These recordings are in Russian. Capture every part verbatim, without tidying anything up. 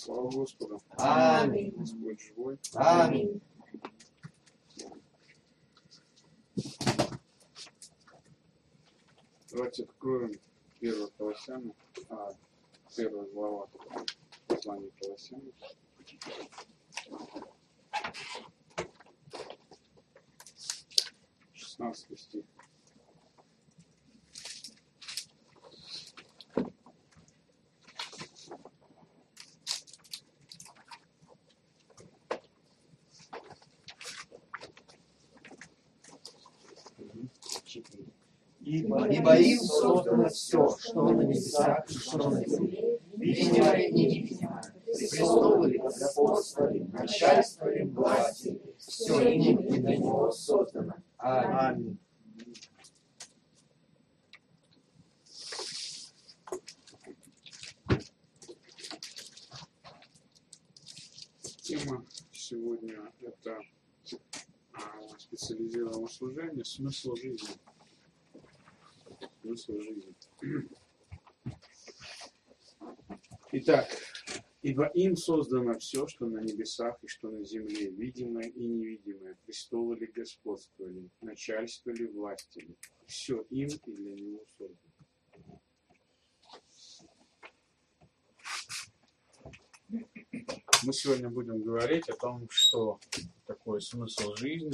Слава Господу. Аминь. Господь живой. Аминь. Давайте откроем первую Колоссяну, а, первая глава послания Колоссяну. шестнадцатый стих. Ибо, ибо им создано все, что на небесах и что на земле, видимое и невидимое, престолы ли, господства ли, начальство ли, власти ли, все им и для него создано. Аминь. Тема сегодня — это а, специализированное служение, смысл жизни. Смысл жизни. Итак, ибо им создано все, что на небесах и что на земле, видимое и невидимое, престолы ли, господство ли, начальство ли, власти ли. Все им и для него создано. Мы сегодня будем говорить о том, что такое смысл жизни,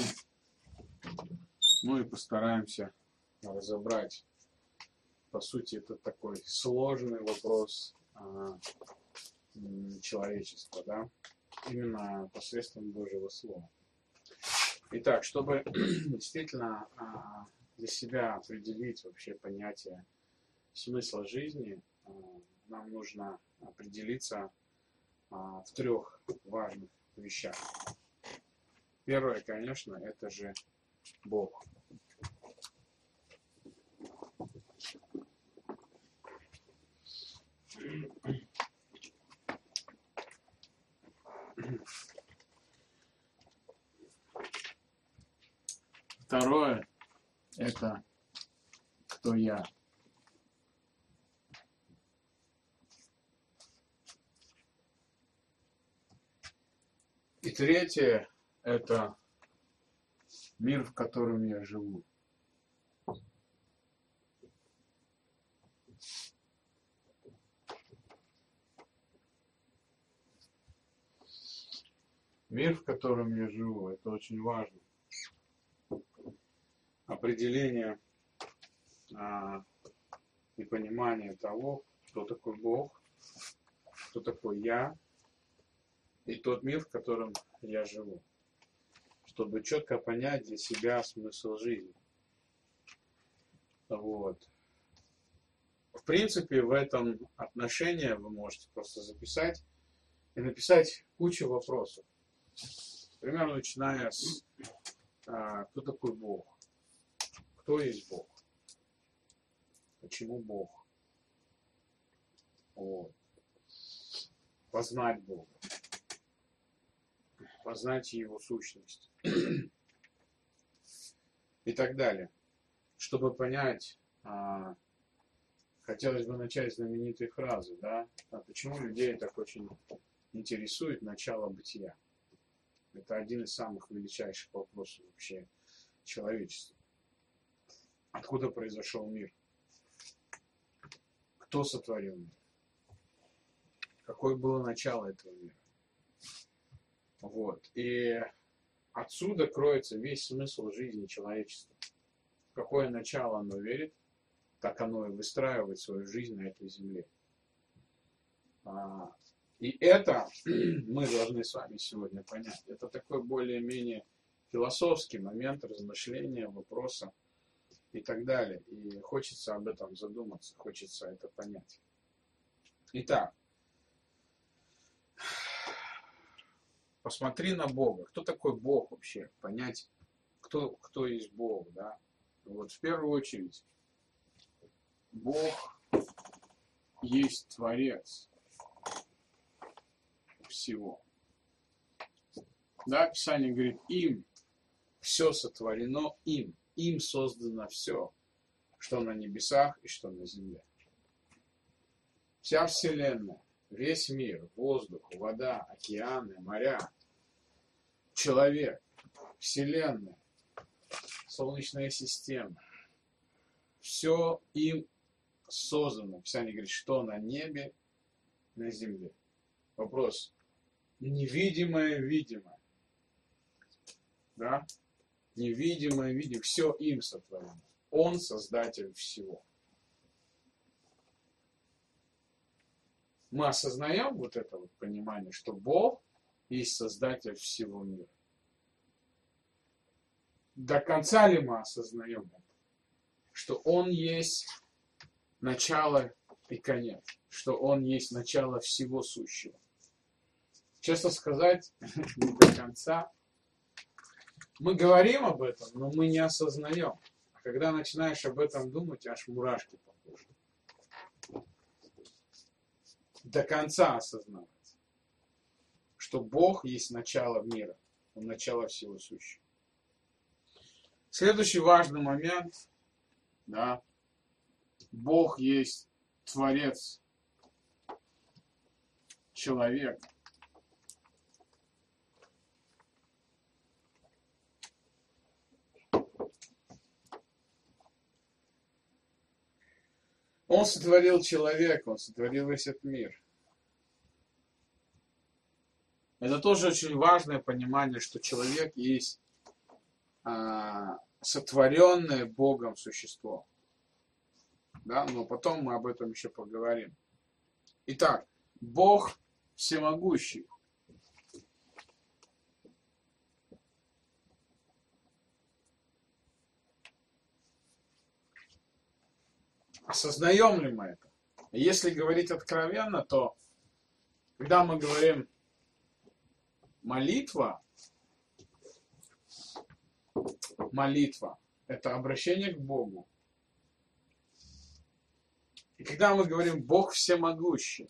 ну и постараемся разобрать. По сути, это такой сложный вопрос а, человечества, да, именно посредством Божьего Слова. Итак, чтобы действительно а, для себя определить вообще понятие смысла жизни, а, нам нужно определиться а, в трех важных вещах. Первое, конечно, это же Бог. Второе — это кто я. И третье — это мир, в котором я живу. Мир, в котором я живу, это очень важно. Определение а, и понимание того, кто такой Бог, кто такой я, и тот мир, в котором я живу, чтобы четко понять для себя смысл жизни. Вот. В принципе, в этом отношении вы можете просто записать и написать кучу вопросов. Примерно начиная с а, кто такой Бог, кто есть Бог, почему Бог, вот. Познать Бога, познать Его сущность и так далее. Чтобы понять, а, хотелось бы начать с знаменитой фразы, да, а почему людей так очень интересует начало бытия. Это один из самых величайших вопросов вообще человечества. Откуда произошел мир? Кто сотворил мир? Какое было начало этого мира? Вот. И отсюда кроется весь смысл жизни человечества. В какое начало оно верит, так оно и выстраивает свою жизнь на этой земле. И это мы должны с вами сегодня понять. Это такой более-менее философский момент размышления, вопроса и так далее. И хочется об этом задуматься, хочется это понять. Итак, посмотри на Бога. Кто такой Бог вообще? Понять, кто, кто есть Бог, да? Вот в первую очередь, Бог есть Творец всего. Да, Писание говорит, им все сотворено, им, им создано все, что на небесах и что на земле. Вся Вселенная, весь мир, воздух, вода, океаны, моря, человек, Вселенная, Солнечная система. Все им создано. Писание говорит, что на небе, на земле. Вопрос. Невидимое, видимое. Да? Невидимое, видимое. Все им сотворено. Он создатель всего. Мы осознаем вот это вот понимание, что Бог есть создатель всего мира. До конца ли мы осознаем это? Что Он есть начало и конец. Что Он есть начало всего сущего. Честно сказать, не до конца. Мы говорим об этом, но мы не осознаем. А когда начинаешь об этом думать, аж мурашки по коже. До конца осознавать, что Бог есть начало мира, Он начало всего сущего. Следующий важный момент, да, Бог есть Творец человека. Он сотворил человека, Он сотворил весь этот мир. Это тоже очень важное понимание, что человек есть а, сотворенное Богом существо. Да? Но потом мы об этом еще поговорим. Итак, Бог всемогущий. Осознаем ли мы это? Если говорить откровенно, то когда мы говорим молитва, молитва – это обращение к Богу. И когда мы говорим «Бог всемогущий»,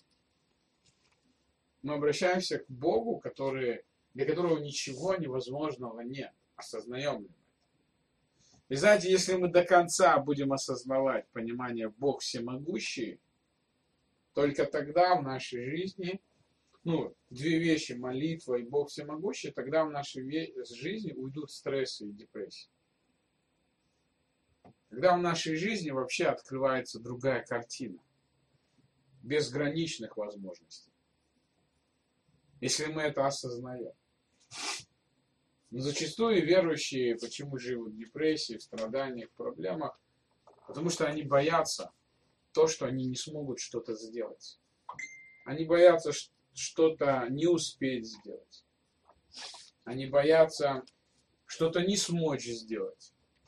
мы обращаемся к Богу, который, для которого ничего невозможного нет. Осознаем ли мы? И знаете, если мы до конца будем осознавать понимание Бог всемогущий, только тогда в нашей жизни, ну, две вещи, молитва и Бог всемогущий, тогда в нашей жизни уйдут стрессы и депрессии. Тогда в нашей жизни вообще открывается другая картина, безграничных возможностей. Если мы это осознаем. Но зачастую верующие почему живут в депрессии, в страданиях, в проблемах? Потому что они боятся то, что они не смогут что-то сделать. Они боятся что-то не успеть сделать. Они боятся что-то не смочь сделать.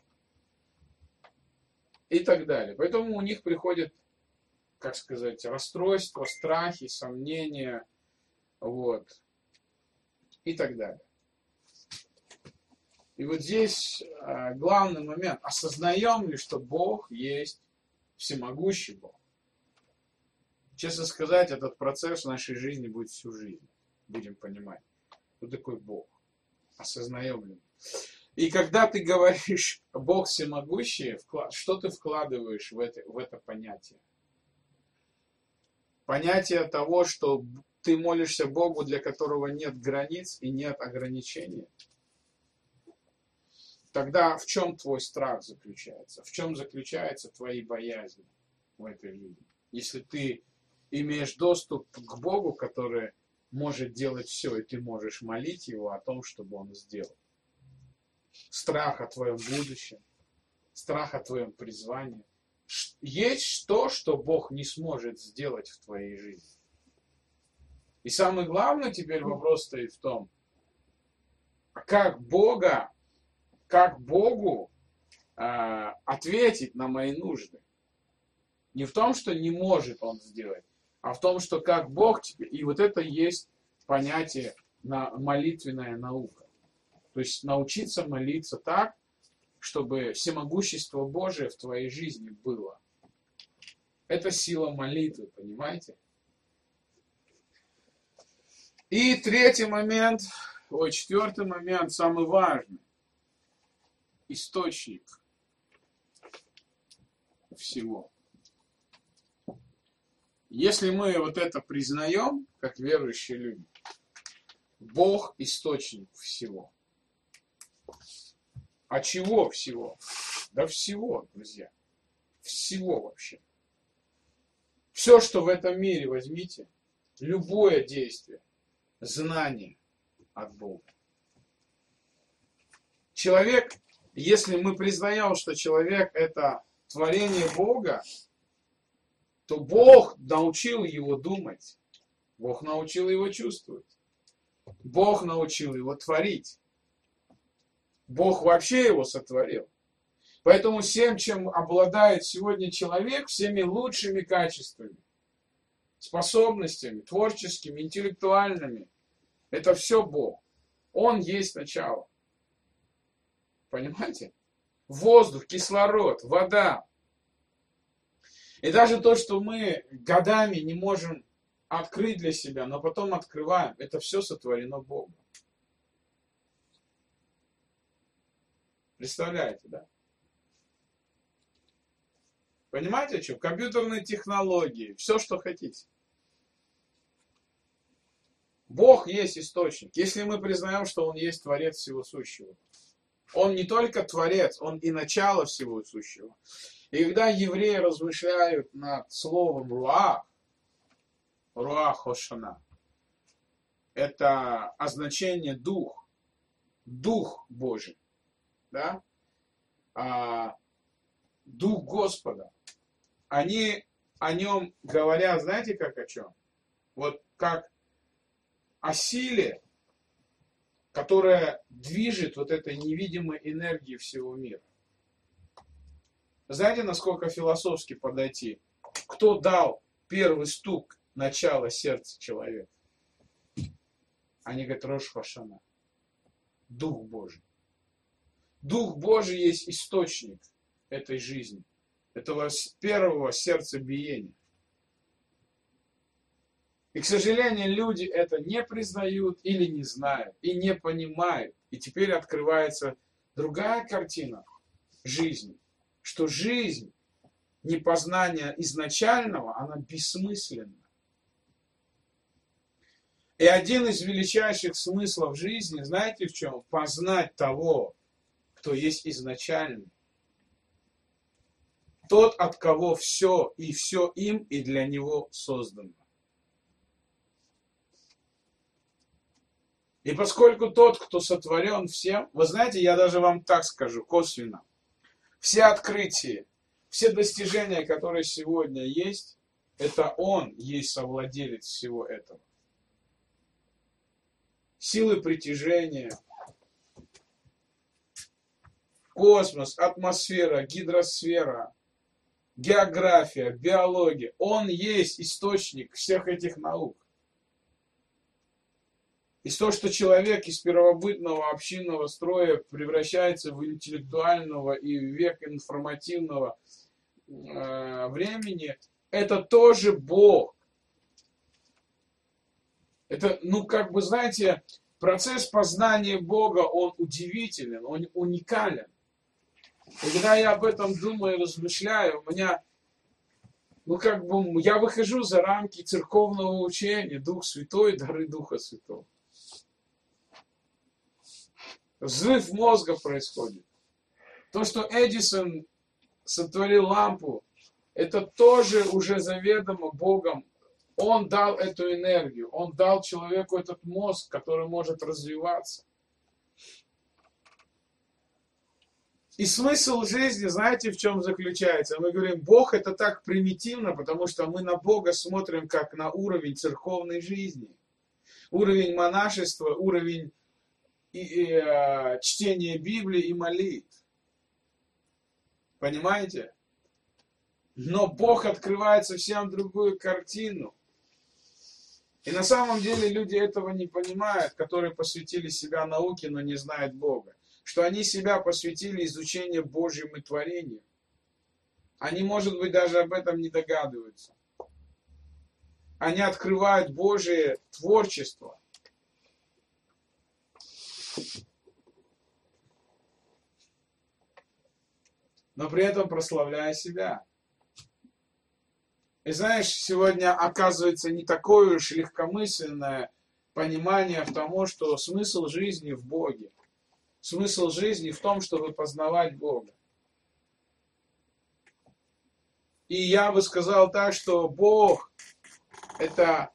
И так далее. Поэтому у них приходит, как сказать, расстройство, страхи, сомнения, вот, и так далее. И вот здесь э, главный момент. Осознаем ли, что Бог есть всемогущий Бог? Честно сказать, этот процесс в нашей жизни будет всю жизнь. Будем понимать, кто такой Бог. Осознаем ли? И когда ты говоришь Бог всемогущий, что ты вкладываешь в это, в это понятие? Понятие того, что ты молишься Богу, для которого нет границ и нет ограничений. Тогда в чем твой страх заключается? В чем заключаются твои боязни в этой жизни? Если ты имеешь доступ к Богу, который может делать все, и ты можешь молить Его о том, чтобы Он сделал. Страх о твоем будущем, страх о твоем призвании. Есть то, что Бог не сможет сделать в твоей жизни. И самый главный теперь вопрос стоит в том, как Бога, как Богу э, ответить на мои нужды. Не в том, что не может Он сделать, а в том, что как Бог тебе... И вот это есть понятие на молитвенная наука. То есть научиться молиться так, чтобы всемогущество Божие в твоей жизни было. Это сила молитвы, понимаете? И третий момент, ой, четвертый момент, самый важный. Источник всего. Если мы вот это признаем, как верующие люди, Бог источник всего. А чего всего? Да всего, друзья. Всего вообще. Все, что в этом мире возьмите, любое действие, знание от Бога. Человек, если мы признаем, что человек это творение Бога, то Бог научил его думать. Бог научил его чувствовать. Бог научил его творить. Бог вообще его сотворил. Поэтому всем, чем обладает сегодня человек, всеми лучшими качествами, способностями, творческими, интеллектуальными, это все Бог. Он есть начало. Понимаете? Воздух, кислород, вода. И даже то, что мы годами не можем открыть для себя, но потом открываем, это все сотворено Богом. Представляете, да? Понимаете, что? Компьютерные технологии, все, что хотите. Бог есть источник. Если мы признаем, что Он есть Творец всего сущего. Он не только Творец, Он и начало всего сущего. И когда евреи размышляют над словом руах, руах хошана, это означение дух, дух Божий, да? А, дух Господа. Они о нем говорят, знаете, как о чем? Вот как о силе, которая движет вот этой невидимой энергией всего мира. Знаете, насколько философски подойти? Кто дал первый стук начала сердца человека? Они говорят, Рош Хашана. Дух Божий. Дух Божий есть источник этой жизни, этого первого сердцебиения. И, к сожалению, люди это не признают или не знают, и не понимают. И теперь открывается другая картина жизни, что жизнь непознания изначального, она бессмысленна. И один из величайших смыслов жизни, знаете в чем? Познать того, кто есть изначальный. Тот, от кого все, и все им, и для него создано. И поскольку тот, кто сотворен всем, вы знаете, я даже вам так скажу, косвенно, все открытия, все достижения, которые сегодня есть, это Он есть совладелец всего этого. Силы притяжения, космос, атмосфера, гидросфера, география, биология. Он есть источник всех этих наук. И то, что человек из первобытного общинного строя превращается в интеллектуального и в век информативного э, времени, это тоже Бог. Это, ну, как бы, знаете, процесс познания Бога, он удивителен, он уникален. И когда я об этом думаю и размышляю, у меня, ну, как бы, я выхожу за рамки церковного учения, Дух Святой, дары Духа Святого. Взрыв мозга происходит. То, что Эдисон сотворил лампу, это тоже уже заведомо Богом. Он дал эту энергию, он дал человеку этот мозг, который может развиваться. И смысл жизни, знаете, в чем заключается? Мы говорим, Бог это так примитивно, потому что мы на Бога смотрим как на уровень церковной жизни. Уровень монашества, уровень и, и, э, чтения Библии и молитв. Понимаете? Но Бог открывает совсем другую картину. И на самом деле люди этого не понимают, которые посвятили себя науке, но не знают Бога. Что они себя посвятили изучению Божьим и творению. Они, может быть, даже об этом не догадываются. Они открывают Божие творчество. Но при этом прославляя себя. И знаешь, сегодня оказывается не такое уж легкомысленное понимание в том, что смысл жизни в Боге. Смысл жизни в том, чтобы познавать Бога. И я бы сказал так, что Бог – это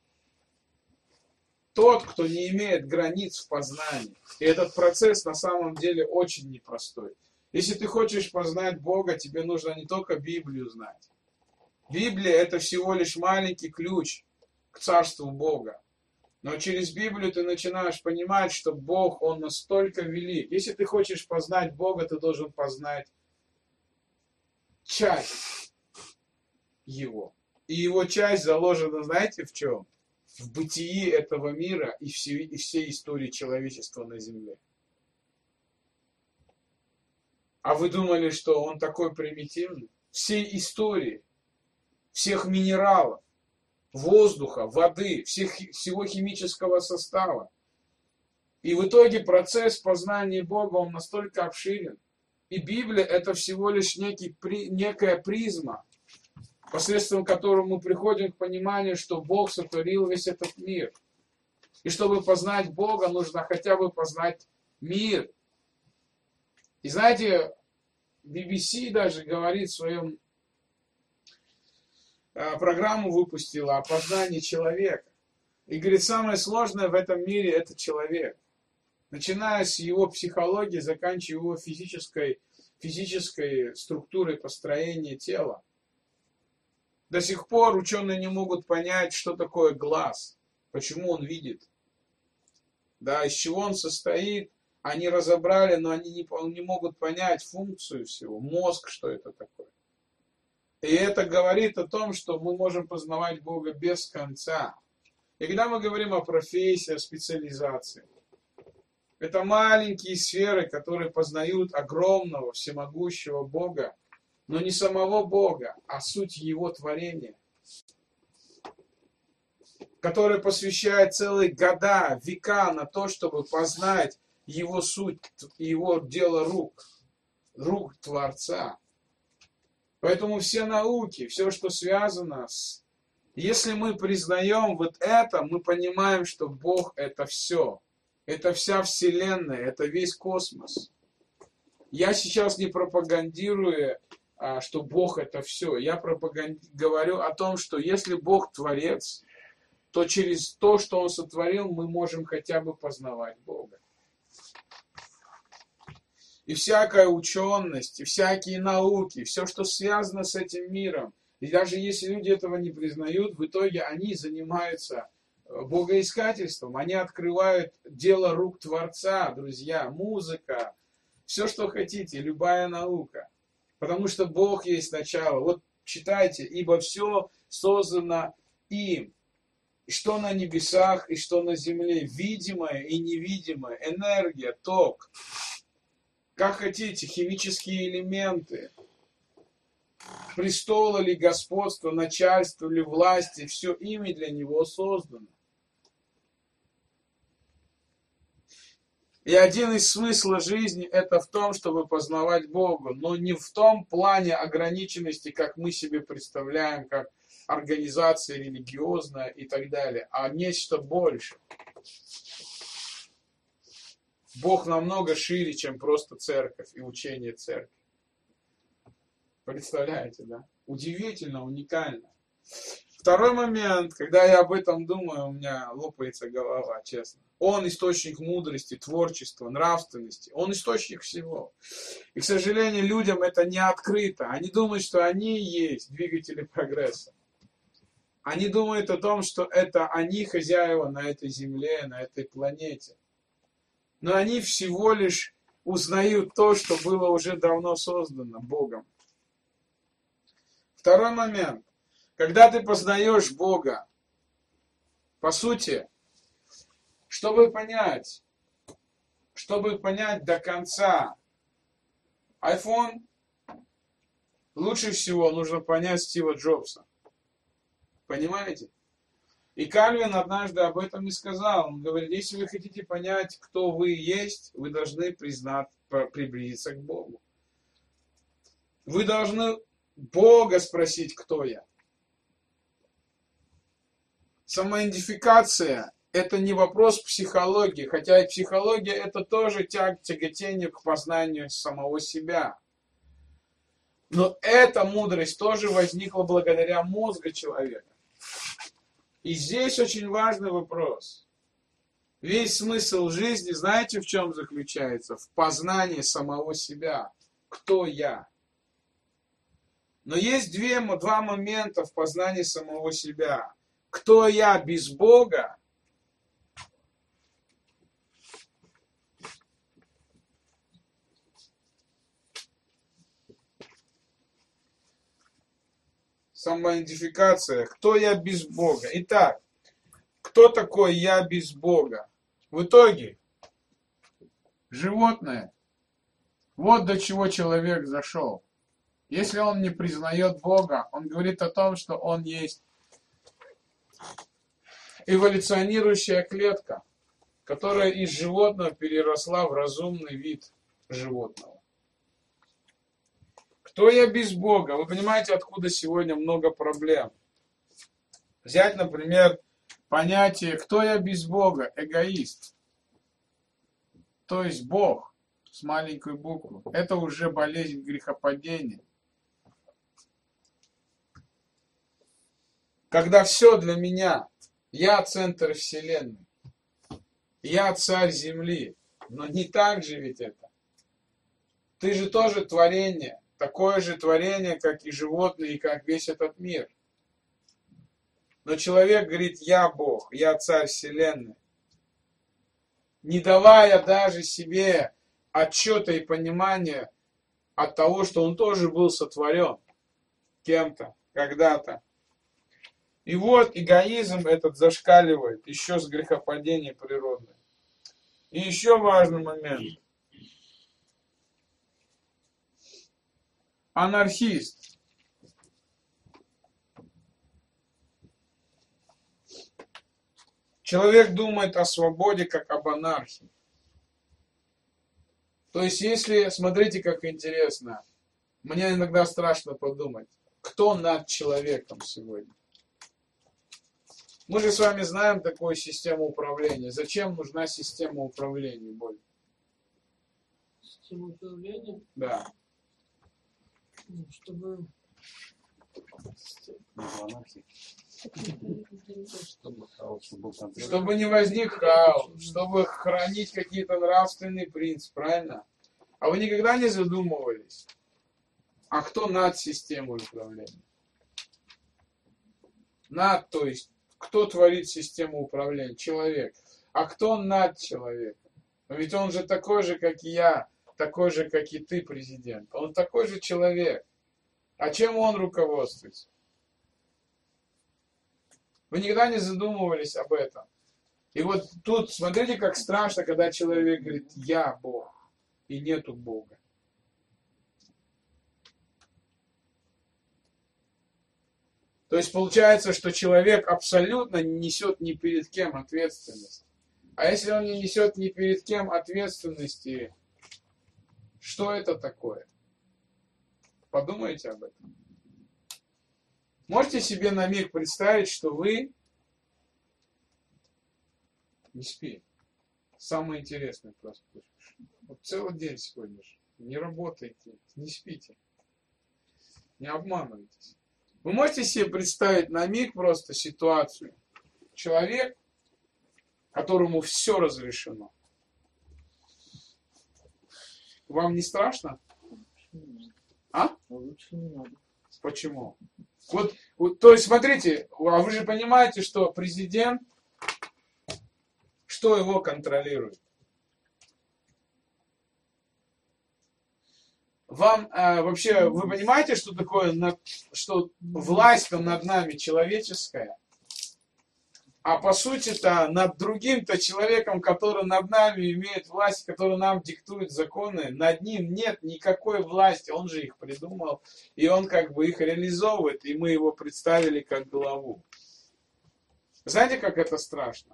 тот, кто не имеет границ в познании. И этот процесс на самом деле очень непростой. Если ты хочешь познать Бога, тебе нужно не только Библию знать. Библия – это всего лишь маленький ключ к царству Бога. Но через Библию ты начинаешь понимать, что Бог, Он настолько велик. Если ты хочешь познать Бога, ты должен познать часть Его. И Его часть заложена, знаете, в чем? В бытии этого мира и всей, и всей истории человечества на земле. А вы думали, что Он такой примитивный? Всей истории, всех минералов, воздуха, воды, всех, всего химического состава. И в итоге процесс познания Бога, он настолько обширен. И Библия – это всего лишь некий, некая призма, посредством которой мы приходим к пониманию, что Бог сотворил весь этот мир. И чтобы познать Бога, нужно хотя бы познать мир. И знаете, би би си даже говорит в своем программу выпустила о познании человека. И говорит, самое сложное в этом мире – это человек. Начиная с его психологии, заканчивая его физической, физической структурой построения тела. До сих пор ученые не могут понять, что такое глаз, почему он видит. Да, из чего он состоит, они разобрали, но они не, не могут понять функцию всего. Мозг, что это такое. И это говорит о том, что мы можем познавать Бога без конца. И когда мы говорим о профессии, о специализации, это маленькие сферы, которые познают огромного, всемогущего Бога, но не самого Бога, а суть Его творения, который посвящает целые года, века на то, чтобы познать Его суть, Его дело рук, рук Творца. Поэтому все науки, все, что связано с... Если мы признаем вот это, мы понимаем, что Бог – это все. Это вся Вселенная, это весь космос. Я сейчас не пропагандирую, что Бог – это все. Я пропаганд... говорю о том, что если Бог – Творец, то через то, что Он сотворил, мы можем хотя бы познавать Бога. И всякая ученость, и всякие науки, все, что связано с этим миром, и даже если люди этого не признают, в итоге они занимаются богоискательством, они открывают дело рук Творца, друзья, музыка, все, что хотите, любая наука. Потому что Бог есть начало. Вот читайте, ибо все создано им. И что на небесах, и что на земле, видимое и невидимое, энергия, ток. Как хотите, химические элементы, престол или господство, начальство или власти, все ими для него создано. И один из смыслов жизни – это в том, чтобы познавать Бога, но не в том плане ограниченности, как мы себе представляем, как организация религиозная и так далее, а нечто больше. Бог намного шире, чем просто церковь и учение церкви. Представляете, да? Удивительно, уникально. Второй момент, когда я об этом думаю, у меня лопается голова, честно. Он источник мудрости, творчества, нравственности. Он источник всего. И, к сожалению, людям это не открыто. Они думают, что они и есть двигатели прогресса. Они думают о том, что это они хозяева на этой земле, на этой планете. Но они всего лишь узнают то, что было уже давно создано Богом. Второй момент. Когда ты познаешь Бога, по сути, чтобы понять, чтобы понять до конца iPhone, лучше всего нужно понять Стива Джобса. Понимаете? И Кальвин однажды об этом и сказал. Он говорит, если вы хотите понять, кто вы есть, вы должны признать, приблизиться к Богу. Вы должны Бога спросить, кто я. Самоидентификация – это не вопрос психологии, хотя и психология – это тоже тяг, тяготение к познанию самого себя. Но эта мудрость тоже возникла благодаря мозгу человека. И здесь очень важный вопрос. Весь смысл жизни, знаете, в чем заключается? В познании самого себя. Кто я? Но есть две, два момента в познании самого себя. Кто я без Бога? Самоидентификация. Кто я без Бога? Итак, кто такой я без Бога? В итоге, животное. Вот до чего человек зашел. Если он не признает Бога, он говорит о том, что он есть эволюционирующая клетка, которая из животного переросла в разумный вид животного. Кто я без Бога? Вы понимаете, откуда сегодня много проблем? Взять, например, понятие «кто я без Бога?» Эгоист. То есть Бог с маленькой буквы. Это уже болезнь грехопадения. Когда все для меня. Я центр вселенной. Я царь земли. Но не так же ведь это. Ты же тоже творение. Такое же творение, как и животные, и как весь этот мир. Но человек говорит, я Бог, я царь вселенной. Не давая даже себе отчета и понимания от того, что он тоже был сотворен кем-то, когда-то. И вот эгоизм этот зашкаливает еще с грехопадения природной. И еще важный момент. Анархист. Человек думает о свободе как об анархии. То есть, если, смотрите, как интересно, мне иногда страшно подумать, кто над человеком сегодня? Мы же с вами знаем такую систему управления. Зачем нужна система управления, Боль? Система управления? Да. Чтобы... Чтобы хаос был контроль. Чтобы не возник хаос, чтобы хранить какие-то нравственные принципы, правильно? А вы никогда не задумывались, а кто над системой управления? Над, то есть, кто творит систему управления? Человек. А кто над человеком? Ведь он же такой же, как и я, такой же, как и ты, президент. Он такой же человек. А чем он руководствуется? Вы никогда не задумывались об этом. И вот тут, смотрите, как страшно, когда человек говорит, я Бог, и нету Бога. То есть получается, что человек абсолютно не несет ни перед кем ответственность. А если он не несет ни перед кем ответственности, что это такое? Подумайте об этом. Можете себе на миг представить, что вы не спите. Самое интересное просто. Вот целый день сегодня же. Не работаете, не спите. Не обманывайтесь. Вы можете себе представить на миг просто ситуацию. Человек, которому все разрешено. Вам не страшно? А? Лучше не надо. Почему? Вот, вот, то есть, смотрите, а вы же понимаете, что президент, что его контролирует? Вам э, вообще, вы понимаете, что такое, что власть над нами человеческая, а по сути-то над другим-то человеком, который над нами имеет власть, который нам диктует законы, над ним нет никакой власти, он же их придумал, и он как бы их реализовывает, и мы его представили как главу. Знаете, как это страшно?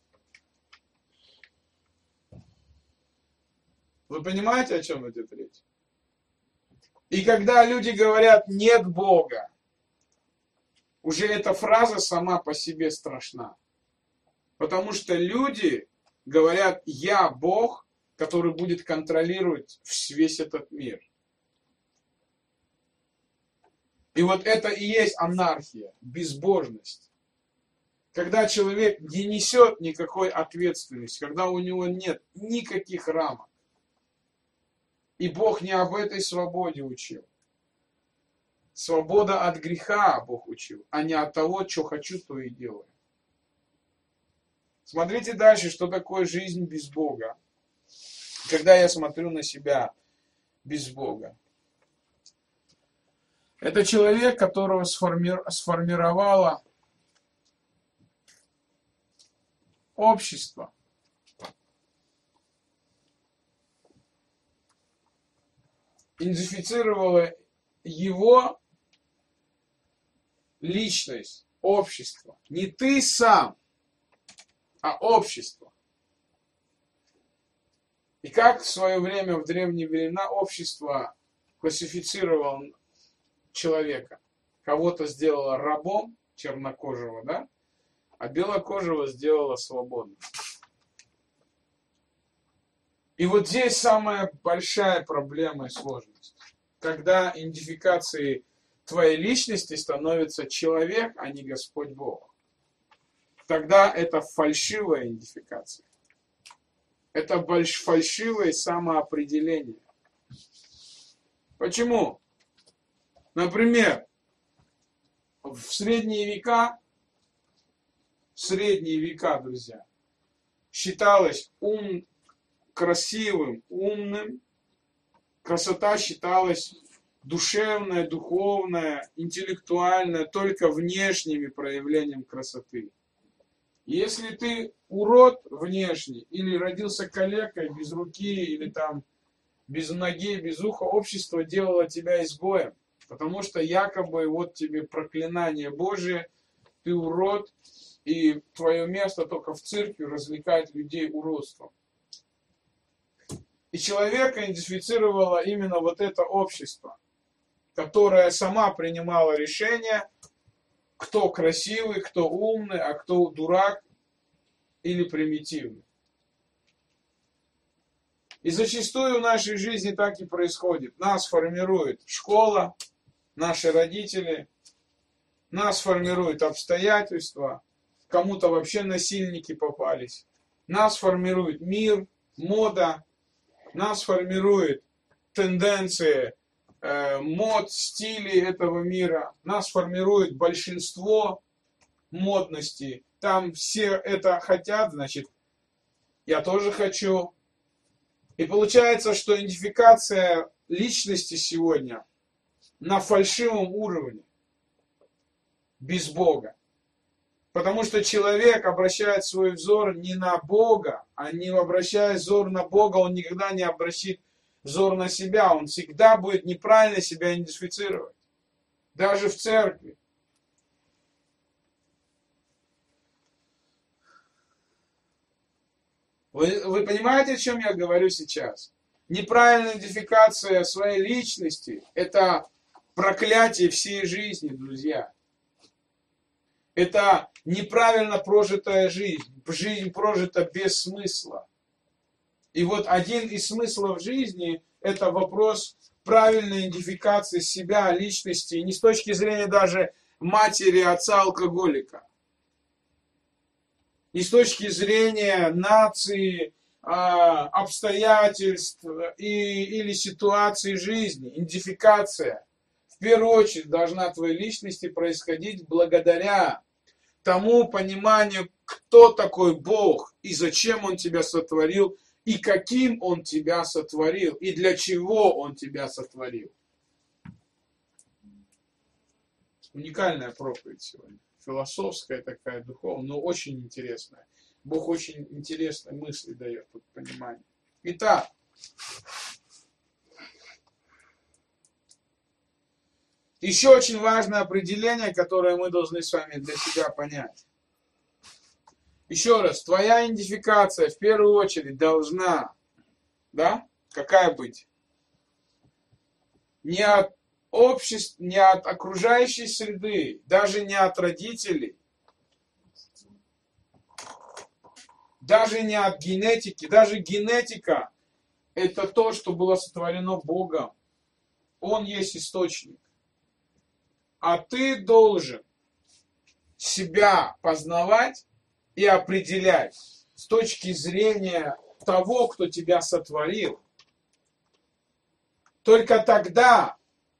Вы понимаете, о чем идет речь? И когда люди говорят «нет Бога», Уже эта фраза сама по себе страшна. Потому что люди говорят: я Бог, который будет контролировать весь этот мир. И вот это и есть анархия, безбожность. Когда человек не несет никакой ответственности, когда у него нет никаких рамок. И Бог не об этой свободе учил. Свобода от греха Бог учил, а не от того, что хочу, то и делаю. Смотрите дальше, что такое жизнь без Бога. Когда я смотрю на себя без Бога. Это человек, которого сформи... сформировало общество. Идентифицировало его личность, общество. Не ты сам, а общество. И как в свое время, в древние времена, общество классифицировало человека. Кого-то сделало рабом, чернокожего, да? А белокожего сделало свободным. И вот здесь самая большая проблема и сложность. Когда идентификацией твоей личности становится человек, а не Господь Бог. Тогда это фальшивая идентификация. Это фальшивое самоопределение. Почему? Например, в средние века, в средние века, друзья, считалось ум красивым, умным, красота считалась душевная, духовная, интеллектуальная, только внешними проявлениями красоты. Если ты урод внешний, или родился калекой, без руки, или там без ноги, без уха, общество делало тебя изгоем. Потому что якобы вот тебе проклинание Божие, ты урод, и твое место только в церкви развлекать людей уродством. И человека идентифицировало именно вот это общество, которое сама принимало решение, кто красивый, кто умный, а кто дурак или примитивный. И зачастую в нашей жизни так и происходит. Нас формирует школа, наши родители, нас формируют обстоятельства, кому-то вообще насильники попались, нас формирует мир, мода, нас формирует тенденции, э, мод, стили этого мира, нас формирует большинство модностей. Там все это хотят, значит, я тоже хочу. И получается, что идентификация личности сегодня на фальшивом уровне, без Бога. Потому что человек обращает свой взор не на Бога, а не обращая взор на Бога, он никогда не обратит взор на себя. Он всегда будет неправильно себя идентифицировать. Даже в церкви. Вы, вы понимаете, о чем я говорю сейчас? Неправильная идентификация своей личности – это проклятие всей жизни, друзья. Это неправильно прожитая жизнь. Жизнь прожита без смысла. И вот один из смыслов жизни – это вопрос правильной идентификации себя, личности, не с точки зрения даже матери, отца, алкоголика. Не с точки зрения нации, обстоятельств и, или ситуации жизни. Идентификация в первую очередь должна в твоей личности происходить благодаря тому пониманию, кто такой Бог и зачем Он тебя сотворил, и каким Он тебя сотворил, и для чего Он тебя сотворил. Уникальная проповедь сегодня. Философская такая, духовная, но очень интересная. Бог очень интересные мысли дает, тут понимание. Итак, еще очень важное определение, которое мы должны с вами для себя понять. Еще раз, твоя идентификация в первую очередь должна, да, какая быть? Не от обществ, не от окружающей среды, даже не от родителей, даже не от генетики. Даже генетика – это то, что было сотворено Богом. Он есть источник. А ты должен себя познавать и определять с точки зрения того, кто тебя сотворил. Только тогда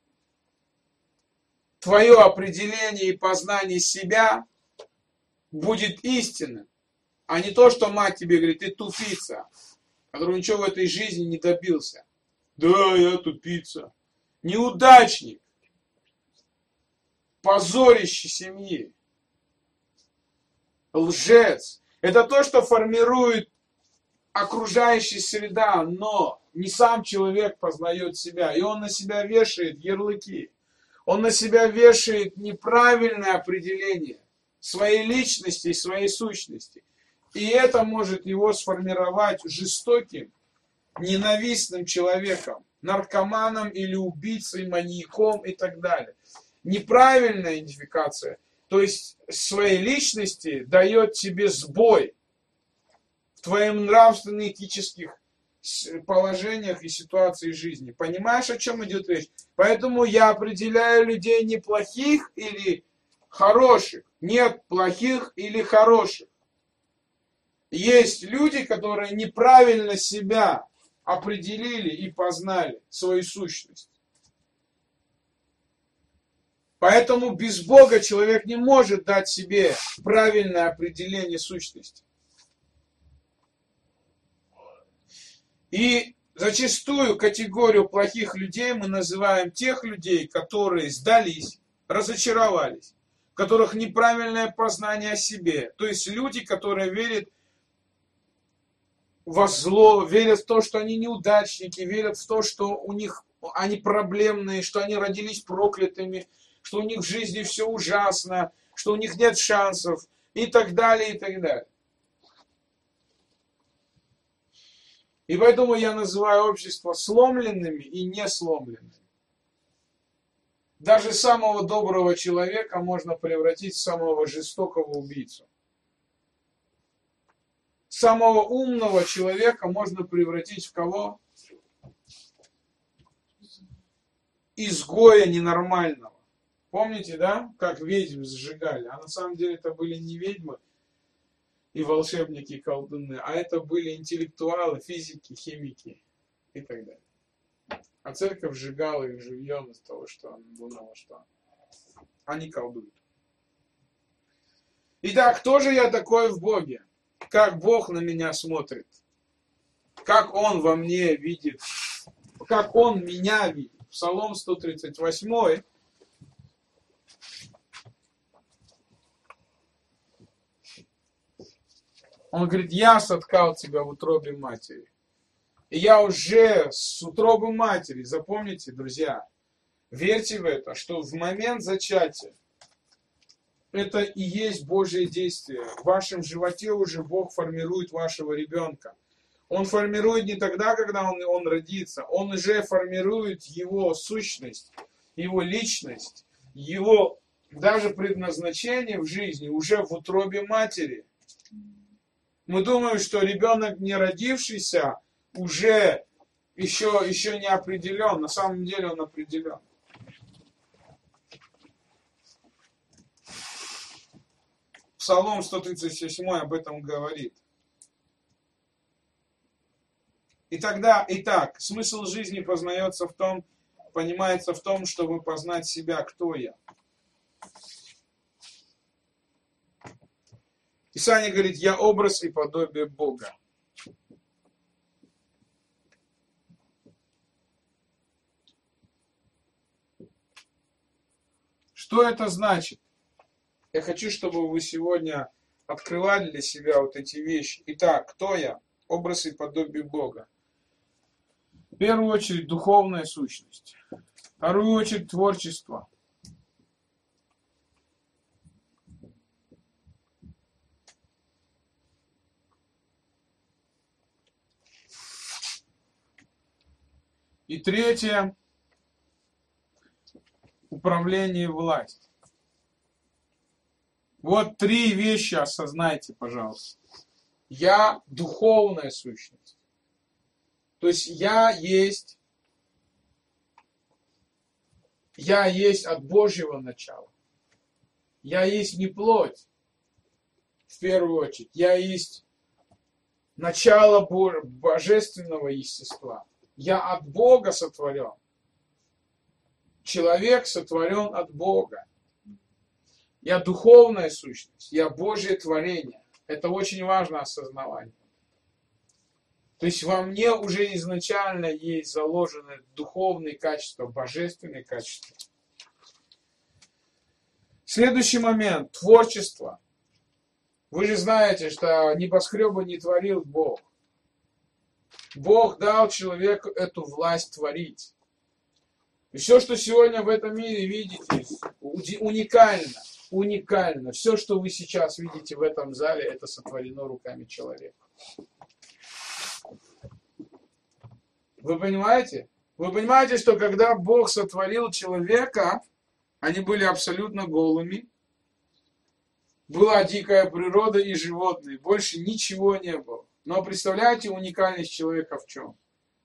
твое определение и познание себя будет истинным, а не то, что мать тебе говорит: ты тупица, который ничего в этой жизни не добился. Да, я тупица. Неудачник. Позорище семьи. Лжец. Это то, что формирует окружающая среда, но не сам человек познает себя. И он на себя вешает ярлыки. Он на себя вешает неправильное определение своей личности и своей сущности. И это может его сформировать жестоким, ненавистным человеком, наркоманом или убийцей, маньяком и так далее. Неправильная идентификация, то есть своей личности, дает тебе сбой в твоем нравственно-этических положениях и ситуациях жизни. Понимаешь, о чем идет речь? Поэтому я определяю людей не плохих или хороших. Нет плохих или хороших. Есть люди, которые неправильно себя определили и познали свою сущность. Поэтому без Бога человек не может дать себе правильное определение сущности. И зачастую категорию плохих людей мы называем тех людей, которые сдались, разочаровались, у которых неправильное познание о себе. То есть люди, которые верят во зло, верят в то, что они неудачники, верят в то, что у них они проблемные, что они родились проклятыми, что у них в жизни все ужасно, что у них нет шансов и так далее, и так далее. И поэтому я называю общество сломленными и несломленными. Даже самого доброго человека можно превратить в самого жестокого убийцу. Самого умного человека можно превратить в кого? Изгоя ненормального. Помните, да, как ведьм сжигали? А на самом деле это были не ведьмы и волшебники, и колдуны, а это были интеллектуалы, физики, химики и так далее. А церковь сжигала их живьем из того, что она думала, что они колдуют. Итак, кто же я такой в Боге? Как Бог на меня смотрит? Как Он во мне видит? Как Он меня видит? Псалом сто тридцать восемь. Он говорит: я соткал тебя в утробе матери. И я уже с утробы матери, запомните, друзья, верьте в это, что в момент зачатия это и есть Божье действие. В вашем животе уже Бог формирует вашего ребенка. Он формирует не тогда, когда он, он родится, он уже формирует его сущность, его личность, его даже предназначение в жизни уже в утробе матери. Мы думаем, что ребенок, не родившийся, уже еще, еще не определен. На самом деле он определен. Псалом сто тридцать семь об этом говорит. И тогда, итак, смысл жизни познается в том, понимается в том, чтобы познать себя, кто я. Писание говорит: я образ и подобие Бога. Что это значит? Я хочу, чтобы вы сегодня открывали для себя вот эти вещи. Итак, кто я? Образ и подобие Бога. В первую очередь духовная сущность. В вторую очередь творчество. И третье управление и власть. Вот три вещи осознайте, пожалуйста. Я духовная сущность. То есть я есть, я есть от Божьего начала. Я есть не плоть, в первую очередь. Я есть начало божественного естества. Я от Бога сотворен. Человек сотворен от Бога. Я духовная сущность. Я Божье творение. Это очень важно осознавание. То есть во мне уже изначально есть заложены духовные качества, божественные качества. Следующий момент. Творчество. Вы же знаете, что небоскребы не творил Бог. Бог дал человеку эту власть творить. И все, что сегодня в этом мире видите, уникально. Уникально. Все, что вы сейчас видите в этом зале, это сотворено руками человека. Вы понимаете? Вы понимаете, что когда Бог сотворил человека, они были абсолютно голыми. Была дикая природа и животные. Больше ничего не было. Но представляете уникальность человека в чем?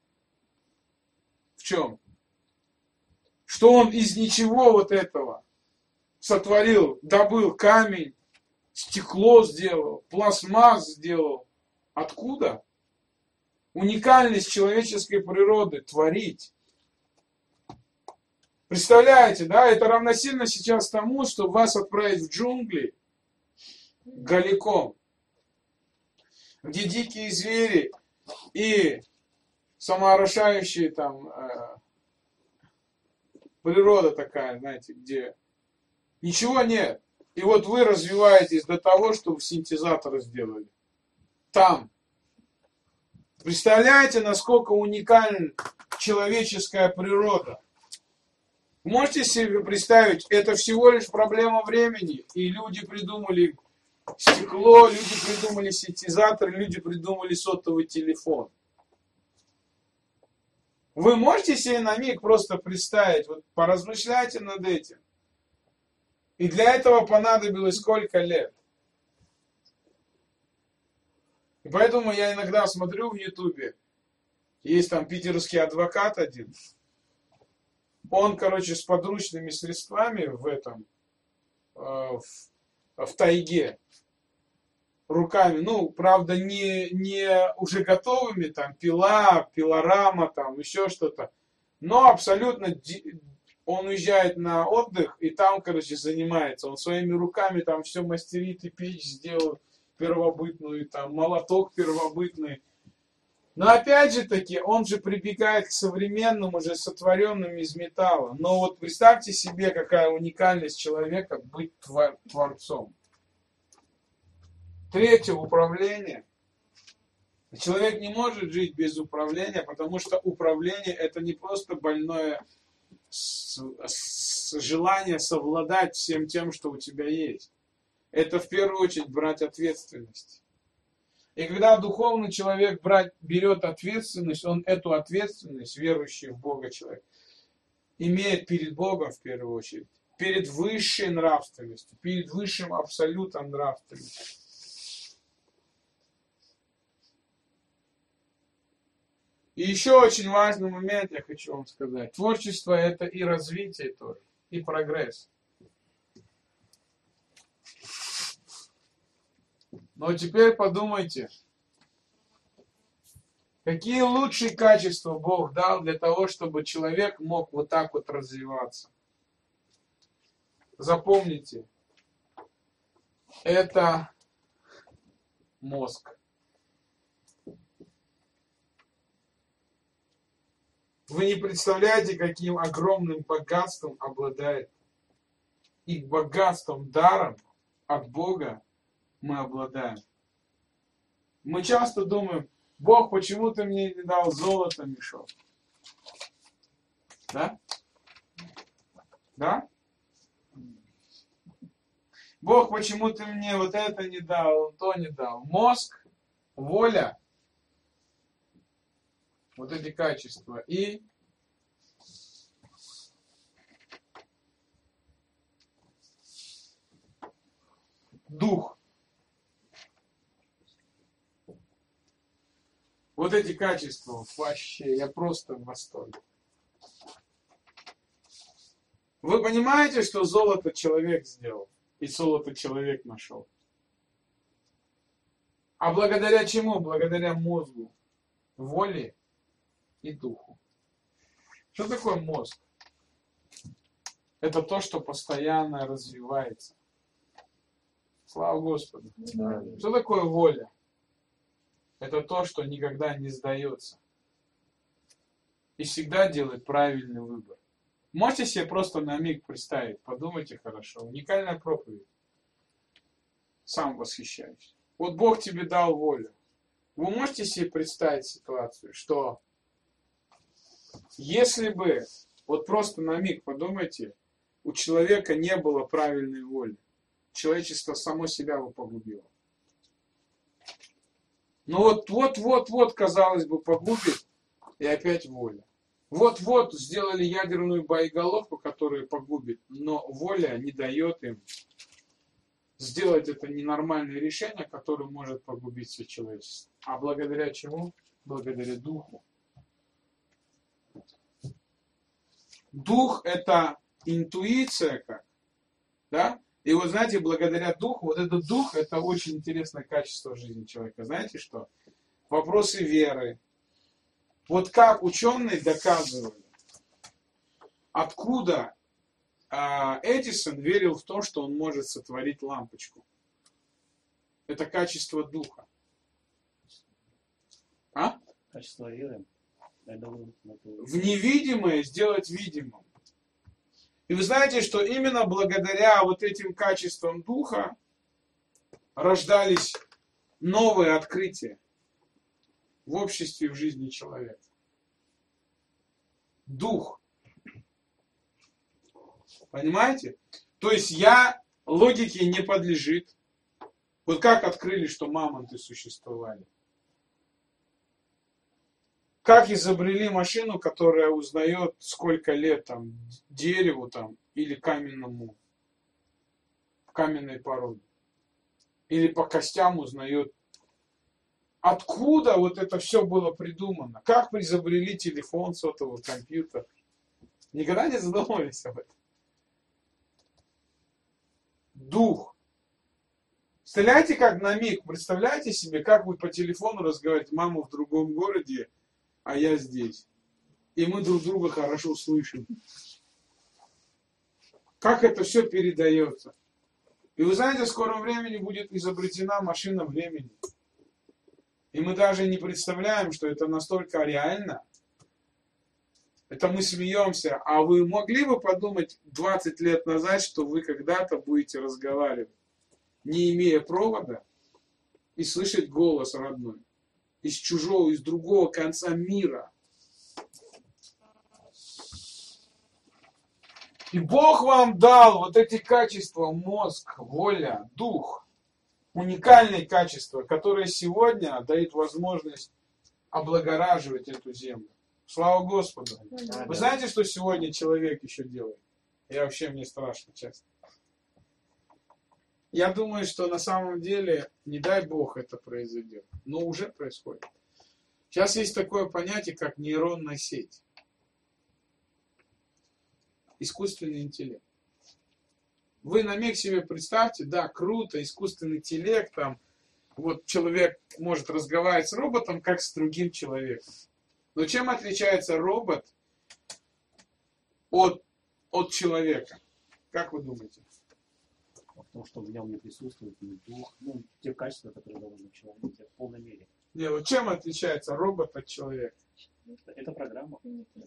В чем? Что он из ничего вот этого сотворил, добыл камень, стекло сделал, пластмасс сделал. Откуда? Уникальность человеческой природы творить. Представляете, да, это равносильно сейчас тому, что вас отправить в джунгли голиком, где дикие звери и самоорошающие там э, природа такая, знаете, где ничего нет. И вот вы развиваетесь до того, чтобы синтезаторы сделали. Там. Представляете, насколько уникальна человеческая природа? Можете себе представить, это всего лишь проблема времени, и люди придумали стекло, люди придумали синтезатор, люди придумали сотовый телефон. Вы можете себе на миг просто представить, вот поразмышляйте над этим. И для этого понадобилось сколько лет? И поэтому я иногда смотрю в Ютубе, есть там питерский адвокат один, он, короче, с подручными средствами в этом, э, в, в тайге, руками, ну, правда, не, не уже готовыми, там, пила, пилорама, там, еще что-то, но абсолютно он уезжает на отдых, и там, короче, занимается, он своими руками там все мастерит, и печь сделал первобытную, там, молоток первобытный. Но опять же таки, он же прибегает к современным, уже сотворенным из металла. Но вот представьте себе, какая уникальность человека быть твор- творцом. Третье, управление. Человек не может жить без управления, потому что управление это не просто больное с- с- желание совладать всем тем, что у тебя есть. Это в первую очередь брать ответственность. И когда духовный человек брать, берет ответственность, он эту ответственность, верующий в Бога человек, имеет перед Богом в первую очередь, перед высшей нравственностью, перед высшим абсолютом нравственности. И еще очень важный момент я хочу вам сказать. Творчество это и развитие тоже, и прогресс. Но теперь подумайте, какие лучшие качества Бог дал для того, чтобы человек мог вот так вот развиваться. Запомните, это мозг. Вы не представляете, каким огромным богатством обладает. И богатством, даром от Бога мы обладаем. Мы часто думаем, Бог, почему ты мне не дал золото, мешок? Да? Да? Бог, почему ты мне вот это не дал, то не дал? Мозг, воля, вот эти качества. И дух. Вот эти качества вообще, я просто в восторге. Вы понимаете, что золото человек сделал, и золото человек нашел? А благодаря чему? Благодаря мозгу, воле и духу. Что такое мозг? Это то, что постоянно развивается. Слава Господу. Да. Что такое воля? Это то, что никогда не сдается. И всегда делает правильный выбор. Можете себе просто на миг представить, подумайте хорошо. Уникальная проповедь. Сам восхищаюсь. Вот Бог тебе дал волю. Вы можете себе представить ситуацию, что если бы, вот просто на миг подумайте, у человека не было правильной воли, человечество само себя бы погубило. Ну вот, вот, вот, вот, казалось бы, погубит, и опять воля. Вот-вот сделали ядерную боеголовку, которая погубит, но воля не дает им сделать это ненормальное решение, которое может погубить все человечество. А благодаря чему? Благодаря духу. Дух — это интуиция, как, да? И вот знаете, благодаря духу, вот этот дух — это очень интересное качество жизни человека. Знаете что? Вопросы веры. Вот как ученые доказывали, откуда а, Эдисон верил в то, что он может сотворить лампочку. Это качество духа. А? Качество веры. Я думаю, это... В невидимое сделать видимым. И вы знаете, что именно благодаря вот этим качествам духа рождались новые открытия в обществе и в жизни человека. Дух. Понимаете? То есть я логике не подлежит. Вот как открыли, что мамонты существовали? Как изобрели машину, которая узнает, сколько лет там дереву там или каменному, каменной породе. Или по костям узнает. Откуда вот это все было придумано? Как изобрели телефон, сотовый, компьютер? Никогда не задумывались об этом? Дух. Представляете, как на миг, представляете себе, как вы по телефону разговариваете, мама в другом городе, а я здесь. И мы друг друга хорошо слышим. Как это все передается. И вы знаете, в скором времени будет изобретена машина времени. И мы даже не представляем, что это настолько реально. Это мы смеемся. А вы могли бы подумать двадцать лет назад, что вы когда-то будете разговаривать, не имея провода, и слышать голос родной? Из чужого, из другого конца мира. И Бог вам дал вот эти качества: мозг, воля, дух. Уникальные качества, которые сегодня дают возможность облагораживать эту землю. Слава Господу. Вы знаете, что сегодня человек еще делает? Я вообще, мне страшно, честно. Я думаю, что на самом деле, не дай Бог, это произойдет. Но уже происходит. Сейчас есть такое понятие, как нейронная сеть. Искусственный интеллект. Вы на миг себе представьте, да, круто, искусственный интеллект, там, вот человек может разговаривать с роботом, как с другим человеком. Но чем отличается робот от, от человека? Как вы думаете? Потому что в нем не присутствует ни дух, ну, те качества, которые должны быть в человеке в полной мере. Не, вот чем отличается робот от человека? Это, это программа.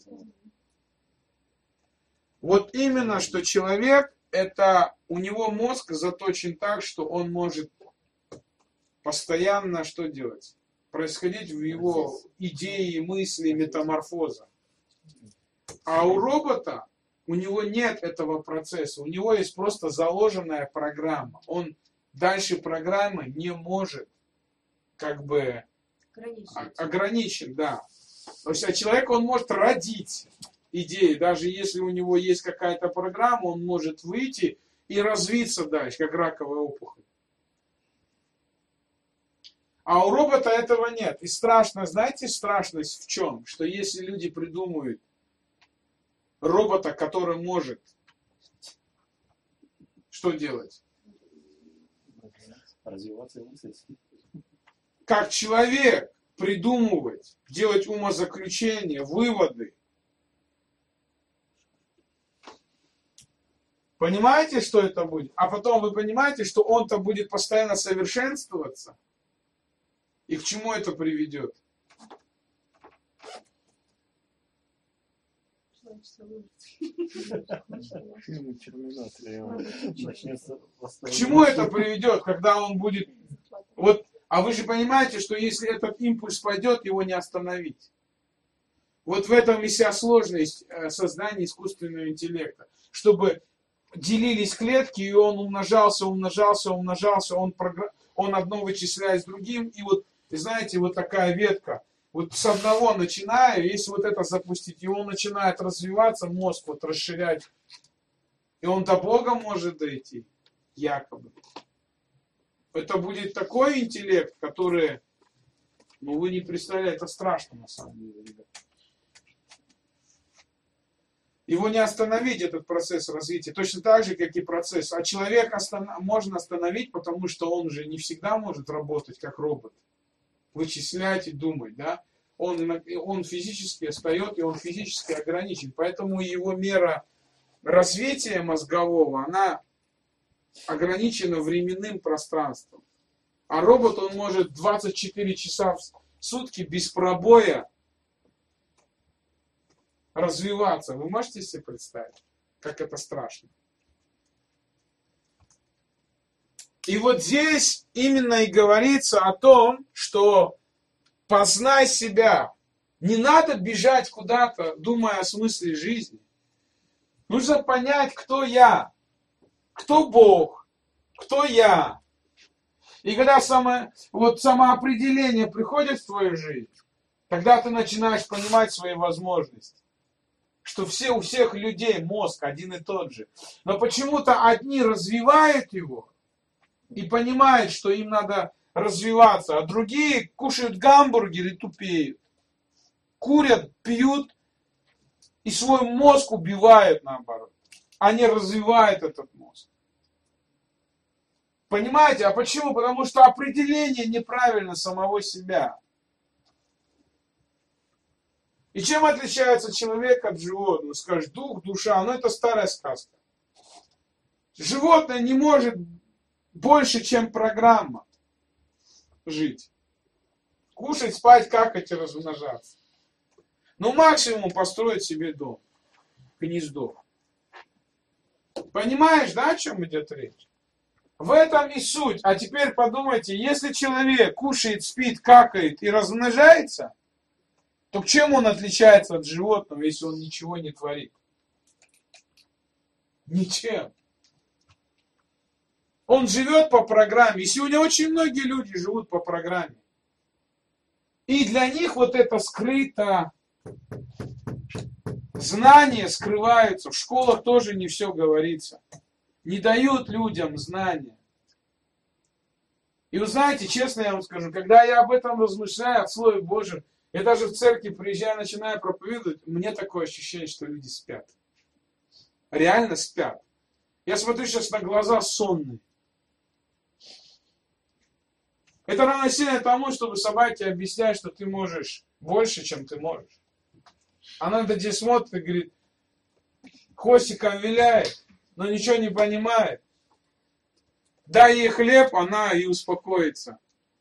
Вот именно, что человек, это у него мозг заточен так, что он может постоянно что делать? Происходить в его идеи, мысли, метаморфоза. А у робота, у него нет этого процесса, у него есть просто заложенная программа. Он дальше программы не может как бы ограничен, да. То есть, а человек, он может родить идеи, даже если у него есть какая-то программа, он может выйти и развиться дальше, как раковая опухоль. А у робота этого нет. И страшно, знаете, страшность в чем? Что если люди придумают робота, который может, что делать? Развиваться и мыслить. Как человек придумывать, делать умозаключения, выводы. Понимаете, что это будет? А потом вы понимаете, что он-то будет постоянно совершенствоваться? И к чему это приведет? Фильм «Терминатор». Начнется К чему это приведет, когда он будет... Вот, а вы же понимаете, что если этот импульс пойдет, его не остановить. Вот в этом и вся сложность создания искусственного интеллекта. Чтобы делились клетки, и он умножался, умножался, умножался, он, прогр... он одно вычисляет с другим, и вот, знаете, вот такая ветка. Вот с одного начинаю, если вот это запустить, и он начинает развиваться, мозг вот расширять, и он до Бога может дойти, якобы. Это будет такой интеллект, который, ну вы не представляете, это страшно на самом деле, ребята. Его не остановить, этот процесс развития, точно так же, как и процесс. А человека останов... можно остановить, потому что он же не всегда может работать как робот. Вычислять и думать, да? Он, он физически встает, и он физически ограничен. Поэтому его мера развития мозгового, она ограничена временным пространством. А робот, он может двадцать четыре часа в сутки без пробоя развиваться. Вы можете себе представить, как это страшно? И вот здесь именно и говорится о том, что познай себя. Не надо бежать куда-то, думая о смысле жизни. Нужно понять, кто я, кто Бог, кто я. И когда само, вот самоопределение приходит в твою жизнь, тогда ты начинаешь понимать свои возможности. Что все, у всех людей мозг один и тот же. Но почему-то одни развивают его и понимают, что им надо развиваться, а другие кушают гамбургер и тупеют. Курят, пьют и свой мозг убивают наоборот. Они развивают этот мозг. Понимаете? А почему? Потому что определение неправильно самого себя. И чем отличается человек от животного? Скажешь, дух, душа, ну это старая сказка. Животное не может больше, чем программа жить. Кушать, спать, какать и размножаться. Ну максимум построить себе дом, гнездо. Понимаешь, да, о чем идет речь? В этом и суть. А теперь подумайте, если человек кушает, спит, какает и размножается, то чем он отличается от животного, если он ничего не творит? Ничем. Он живет по программе. И сегодня очень многие люди живут по программе. И для них вот это скрыто. Знания скрываются. В школах тоже не все говорится. Не дают людям знания. И вы знаете, честно я вам скажу, когда я об этом размышляю, от Слова Божьего, я даже в церкви приезжаю, начинаю проповедовать, мне такое ощущение, что люди спят. Реально спят. Я смотрю сейчас на глаза сонные. Это равносильно тому, чтобы собаке объяснять, что ты можешь больше, чем ты можешь. Она на тебя смотрит и говорит, хвостиком виляет, но ничего не понимает. Дай ей хлеб, она и успокоится.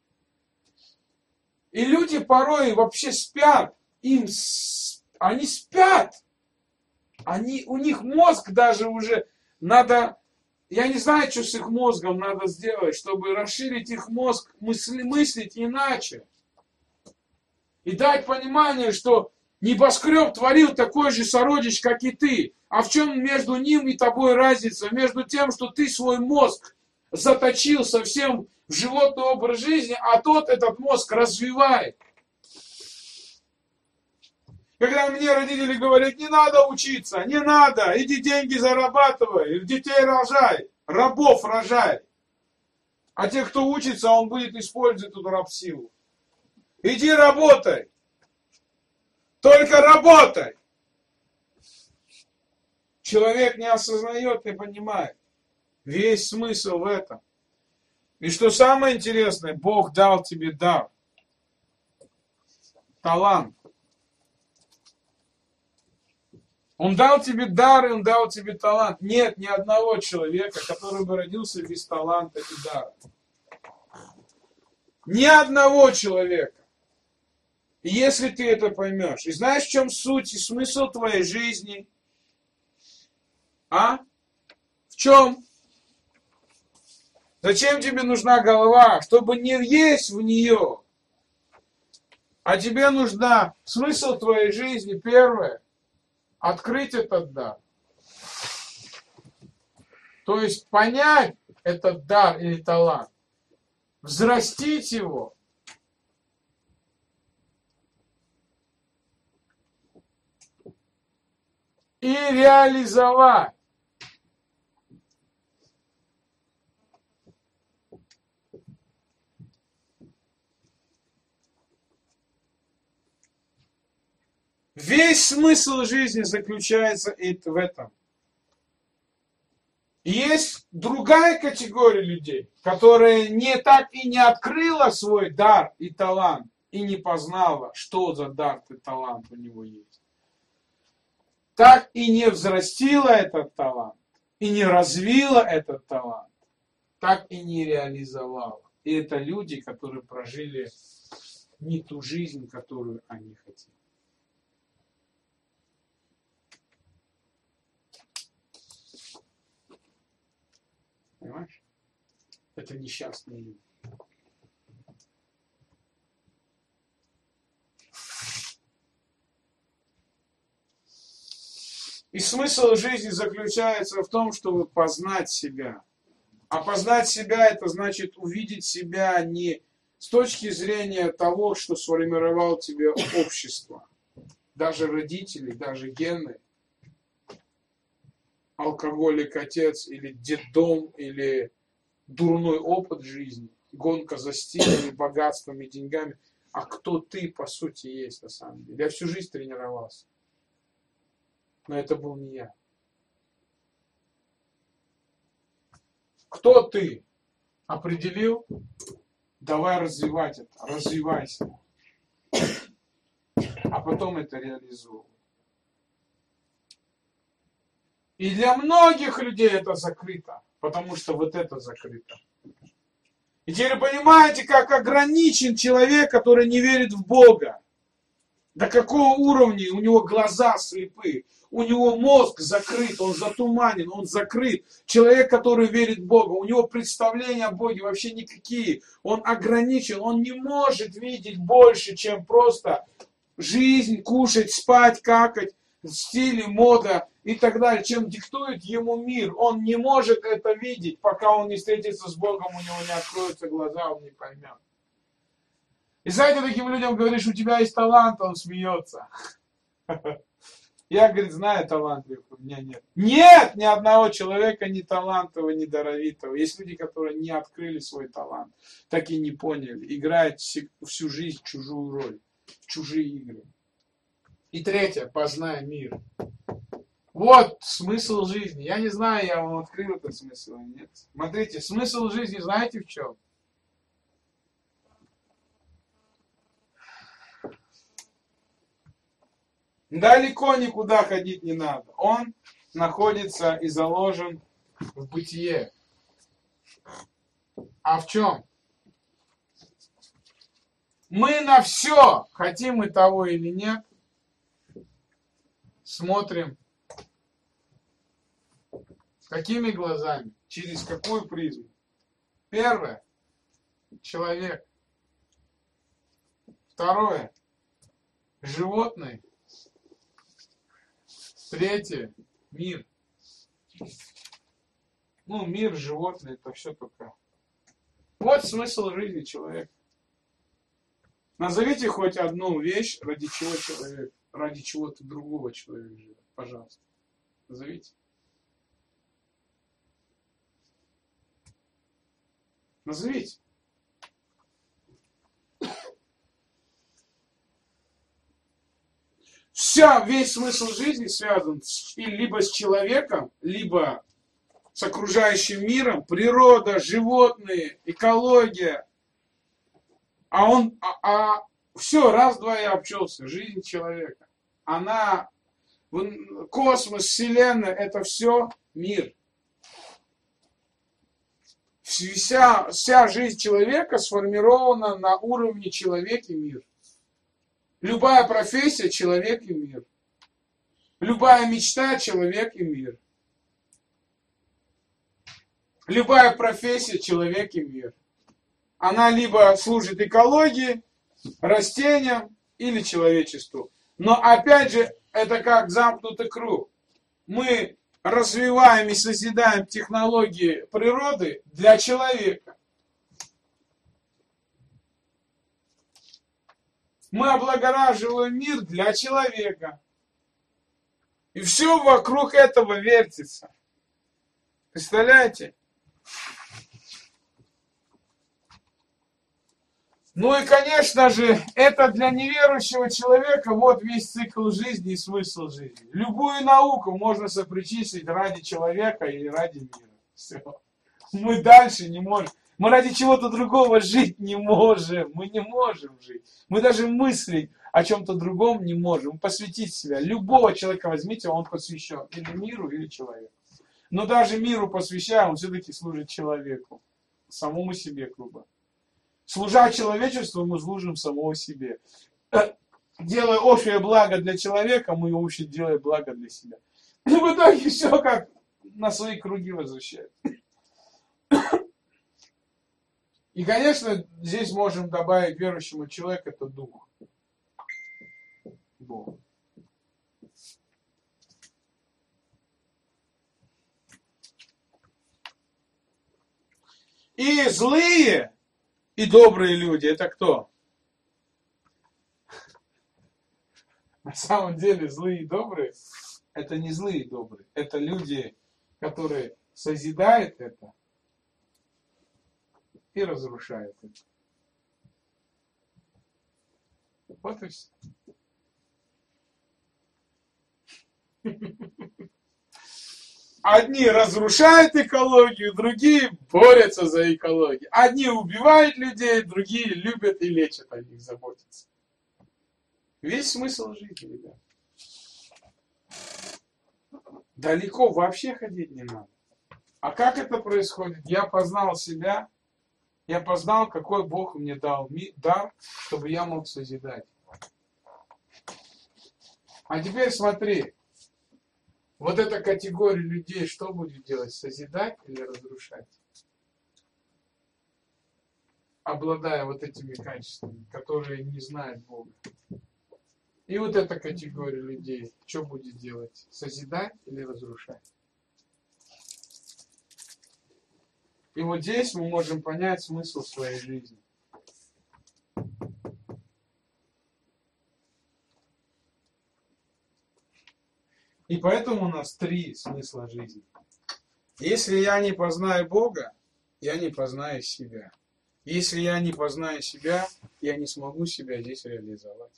И люди порой вообще спят. Им, они спят. Они, у них мозг даже уже надо... Я не знаю, что с их мозгом надо сделать, чтобы расширить их мозг, мысли, мыслить иначе. И дать понимание, что небоскреб творил такой же сородич, как и ты. А в чем между ним и тобой разница? Между тем, что ты свой мозг заточил совсем в животный образ жизни, а тот этот мозг развивает. Когда мне родители говорят, не надо учиться, не надо, иди деньги зарабатывай, детей рожай, рабов рожай. А те, кто учится, он будет использовать эту рабсилу. Иди работай. Только работай. Человек не осознает, не понимает. Весь смысл в этом. И что самое интересное, Бог дал тебе дар. Талант. Он дал тебе дар, и Он дал тебе талант. Нет ни одного человека, который бы родился без таланта и дара. Ни одного человека. И если ты это поймешь, и знаешь, в чем суть и смысл твоей жизни, а? В чем? Зачем тебе нужна голова? Чтобы не есть в нее. А тебе нужна смысл твоей жизни, первое, открыть этот дар. То есть понять этот дар или талант, взрастить его, и реализовать. Весь смысл жизни заключается в этом. Есть другая категория людей, которая не так и не открыла свой дар и талант, и не познала, что за дар и талант у него есть. Так и не взрастила этот талант, и не развила этот талант, так и не реализовала. И это люди, которые прожили не ту жизнь, которую они хотели. Понимаешь? Это несчастные люди. И смысл жизни заключается в том, чтобы познать себя. А познать себя, это значит увидеть себя не с точки зрения того, что сформировало тебе общество. Даже родители, даже гены. Алкоголик, отец, или детдом, или дурной опыт жизни, гонка за стилем, богатством и деньгами. А кто ты, по сути, есть на самом деле? Я всю жизнь тренировался. Но это был не я. Кто ты? Определил? Давай развивать это. Развивайся. А потом это реализуй. И для многих людей это закрыто, потому что вот это закрыто. И теперь понимаете, как ограничен человек, который не верит в Бога. До какого уровня у него глаза слепы, у него мозг закрыт, он затуманен, он закрыт. Человек, который верит в Бога, у него представления о Боге вообще никакие. Он ограничен, он не может видеть больше, чем просто жизнь, кушать, спать, какать, стили, мода и так далее, чем диктует ему мир. Он не может это видеть, пока он не встретится с Богом, у него не откроются глаза, он не поймет. И знаете, таким людям говоришь, у тебя есть талант, он смеется. Я, говорит, знаю талантливых, у меня нет. Нет ни одного человека ни талантливого, ни даровитого. Есть люди, которые не открыли свой талант, так и не поняли, играют всю жизнь чужую роль, в чужие игры. И третье, познай мир. Вот смысл жизни. Я не знаю, я вам открыл этот смысл или нет. Смотрите, смысл жизни знаете в чем? Далеко никуда ходить не надо. Он находится и заложен в бытие. А в чем? Мы на все, хотим мы того или нет, смотрим. Какими глазами? Через какую призму? Первое. Человек. Второе. Животное. Третье. Мир. Ну, мир, животные, это все только. Вот смысл жизни человека. Назовите хоть одну вещь, ради чего человек, ради чего-то другого человека живет. Пожалуйста. Назовите. Назовите. Вся, весь смысл жизни связан с, и либо с человеком, либо с окружающим миром, природа, животные, экология. А он, а, а все, раз-два я обчелся, жизнь человека. Она, космос, Вселенная, это все мир. Вся, вся жизнь человека сформирована на уровне человек и мир. Любая профессия – человек и мир. Любая мечта – человек и мир. Любая профессия – человек и мир. Она либо служит экологии, растениям или человечеству. Но опять же, это как замкнутый круг. Мы развиваем и созидаем технологии природы для человека. Мы облагораживаем мир для человека. И все вокруг этого вертится. Представляете? Ну и, конечно же, это для неверующего человека вот весь цикл жизни и смысл жизни. Любую науку можно сопричислить ради человека или ради мира. Все. Мы дальше не можем. Мы ради чего-то другого жить не можем. Мы не можем жить. Мы даже мыслить о чем-то другом не можем. Посвятить себя. Любого человека возьмите, он посвящен или миру, или человеку. Но даже миру посвящая, он все-таки служит человеку. Самому себе, грубо. Служа человечеству, мы служим самого себе. Делая общее благо для человека, мы общее делаем благо для себя. И в итоге все как на свои круги возвращается. И, конечно, здесь можем добавить верующему человеку это дух. Бог. И злые, и добрые люди, это кто? На самом деле злые и добрые, это не злые и добрые, это люди, которые созидают это и разрушают это. Вот и все. Одни разрушают экологию, другие борются за экологию. Одни убивают людей, другие любят и лечат о них, заботятся. Весь смысл жизни, ребят. Далеко вообще ходить не надо. А как это происходит? Я познал себя, я познал, какой Бог мне дал дар, чтобы я мог созидать. А теперь смотри. Вот эта категория людей что будет делать? Созидать или разрушать? Обладая вот этими качествами, которые не знают Бога. И вот эта категория людей что будет делать? Созидать или разрушать? И вот здесь мы можем понять смысл своей жизни. И поэтому у нас три смысла жизни. Если я не познаю Бога, я не познаю себя. Если я не познаю себя, я не смогу себя здесь реализовать.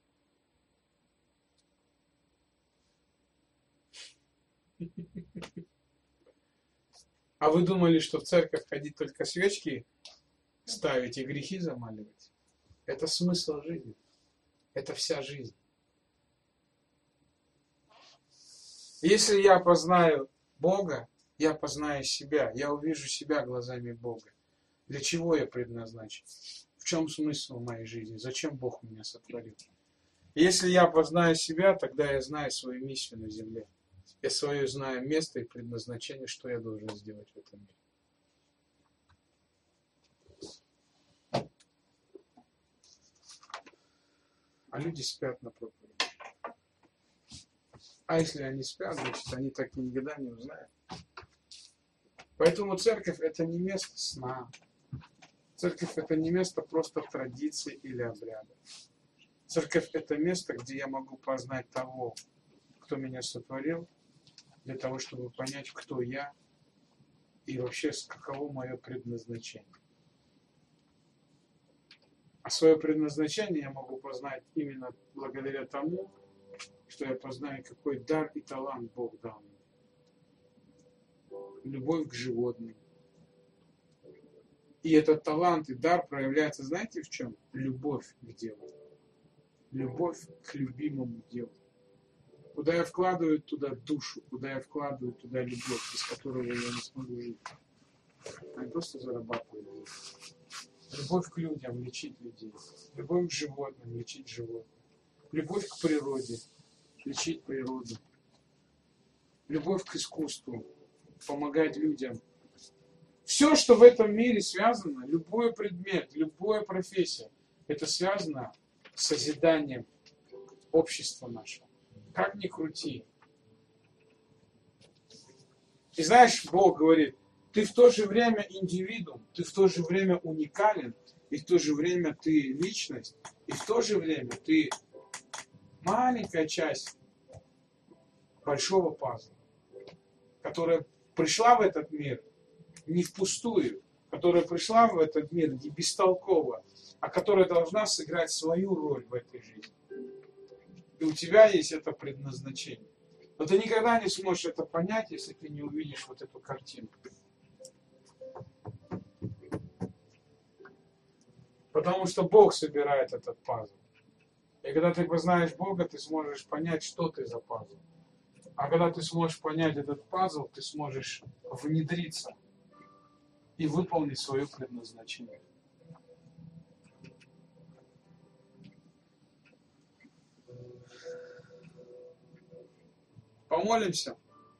А вы думали, что в церковь ходить только свечки ставить и грехи замаливать? Это смысл жизни. Это вся жизнь. Если я познаю Бога, я познаю себя, я увижу себя глазами Бога. Для чего я предназначен? В чем смысл моей жизни? Зачем Бог меня сотворил? Если я познаю себя, тогда я знаю свою миссию на земле. Я свое знаю место и предназначение, что я должен сделать в этом мире. А люди спят на проповеди. А если они спят, значит, они так никогда не узнают. Поэтому церковь это не место сна. Церковь это не место просто традиций или обрядов. Церковь это место, где я могу познать того, кто меня сотворил, для того, чтобы понять, кто я и вообще каково мое предназначение. А свое предназначение я могу познать именно благодаря тому, что я познаю, какой дар и талант Бог дал мне. Любовь к животным. И этот талант и дар проявляется, знаете, в чем? Любовь к делу. Любовь к любимому делу. Куда я вкладываю туда душу, куда я вкладываю туда любовь, без которой я не смогу жить. А не просто зарабатываю деньги. Любовь к людям, лечить людей. Любовь к животным, лечить животных. Любовь к природе, лечить природу. Любовь к искусству, помогать людям. Все, что в этом мире связано, любой предмет, любая профессия, это связано с созиданием общества нашего. Как ни крути. И знаешь, Бог говорит, ты в то же время индивидуум, ты в то же время уникален, и в то же время ты личность, и в то же время ты маленькая часть большого пазла, которая пришла в этот мир не впустую, которая пришла в этот мир не бестолково, а которая должна сыграть свою роль в этой жизни. И у тебя есть это предназначение. Но ты никогда не сможешь это понять, если ты не увидишь вот эту картину. Потому что Бог собирает этот пазл. И когда ты познаешь Бога, ты сможешь понять, что ты за пазл. А когда ты сможешь понять этот пазл, ты сможешь внедриться и выполнить свое предназначение. Помолимся.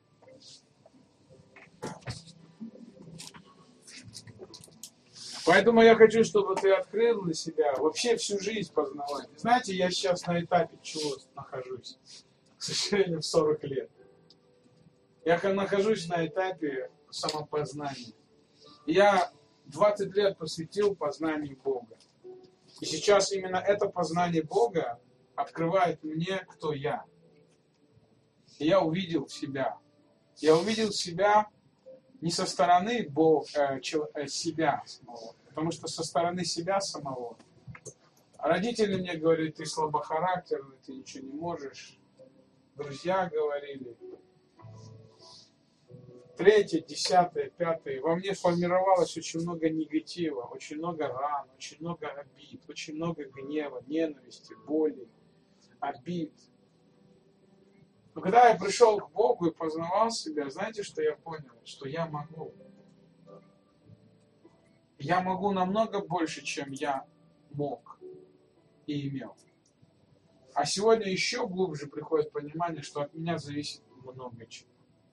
Поэтому я хочу, чтобы ты открыл для себя вообще всю жизнь познавать. Знаете, я сейчас на этапе чего нахожусь? К сожалению, в сорок лет. Я нахожусь на этапе самопознания. Я двадцать лет посвятил познанию Бога. И сейчас именно это познание Бога открывает мне, кто я. И я увидел себя. Я увидел себя не со стороны Бога, э, э, себя самого, потому что со стороны себя самого. Родители мне говорили, ты слабохарактерный, ты ничего не можешь. Друзья говорили. Третье, десятое, пятое. Во мне формировалось очень много негатива, очень много ран, очень много обид, очень много гнева, ненависти, боли, обид. Но когда я пришел к Богу и познавал себя, знаете, что я понял? Что я могу. Я могу намного больше, чем я мог и имел. А сегодня еще глубже приходит понимание, что от меня зависит много чего.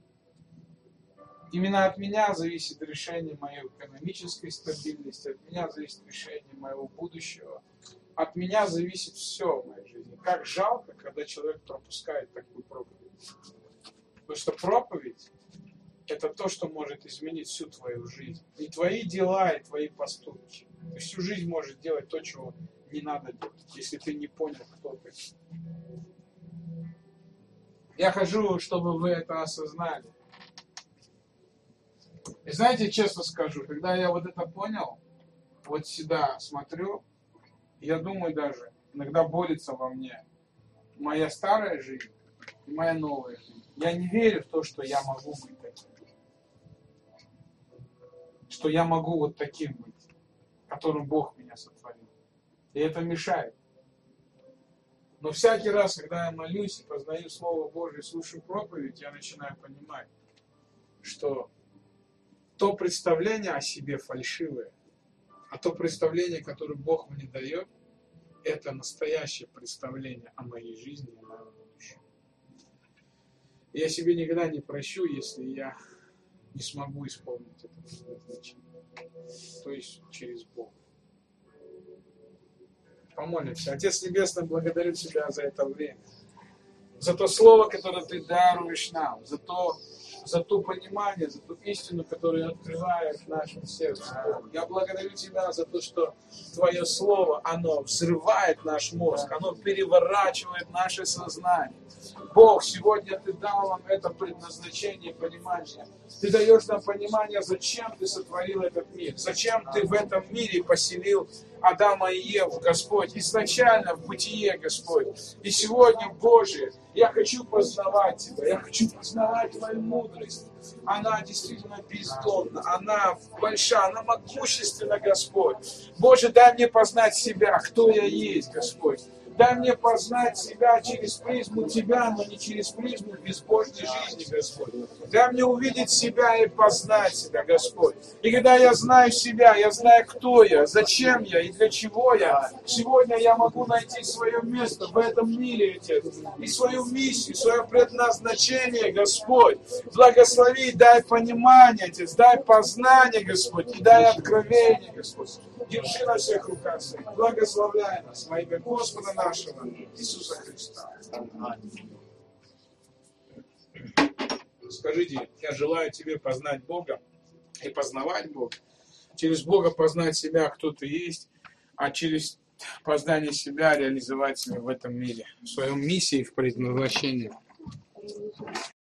Именно от меня зависит решение моей экономической стабильности, от меня зависит решение моего будущего. От меня зависит все в моей жизни. Как жалко, когда человек пропускает такую проповедь. Потому что проповедь – это то, что может изменить всю твою жизнь. Не твои дела и твои поступки. Ты всю жизнь можешь делать то, чего не надо делать, если ты не понял, кто ты. Я хочу, чтобы вы это осознали. И знаете, честно скажу, когда я вот это понял, вот сюда смотрю, я думаю даже, иногда борется во мне моя старая жизнь и моя новая жизнь. Я не верю в то, что я могу быть таким. Что я могу вот таким быть, которым Бог меня сотворил. И это мешает. Но всякий раз, когда я молюсь и познаю Слово Божие, слушаю проповедь, я начинаю понимать, что то представление о себе фальшивое, а то представление, которое Бог мне дает, это настоящее представление о моей жизни и моем будущем. И я себе никогда не прощу, если я не смогу исполнить это предназначение. То есть через Бога. Помолимся. Отец Небесный, благодарю Тебя за это время. За то слово, которое Ты даруешь нам. За то, за то понимание, за ту истину, которую открывает в нашем сердце. Я благодарю Тебя за то, что Твое Слово, оно взрывает наш мозг, оно переворачивает наше сознание. Бог, сегодня Ты дал нам это предназначение, понимание. Ты даешь нам понимание, зачем Ты сотворил этот мир, зачем Ты в этом мире поселил Адама и Еву, Господь, изначально в бытие, Господь. И сегодня, Боже, я хочу познавать Тебя, я хочу познавать Твою мудрость. Она действительно бездонна, она большая, она могущественна, Господь. Боже, дай мне познать себя, кто я есть, Господь. Дай мне познать себя через призму Тебя, но не через призму безбожной жизни, Господь. Дай мне увидеть себя и познать себя, Господь. И когда я знаю себя, я знаю, кто я, зачем я и для чего я, сегодня я могу найти свое место в этом мире, Отец, и свою миссию, свое предназначение, Господь. Благослови, дай понимание, Отец, дай познание, Господь, и дай откровение, Господь. Держи на всех руках своих, благословляй нас во имя Господа нашего Иисуса Христа. Скажите, я желаю тебе познать Бога и познавать Бога. Через Бога познать себя, кто ты есть, а через познание себя реализовать себя в этом мире, в своем миссии, в предназначении.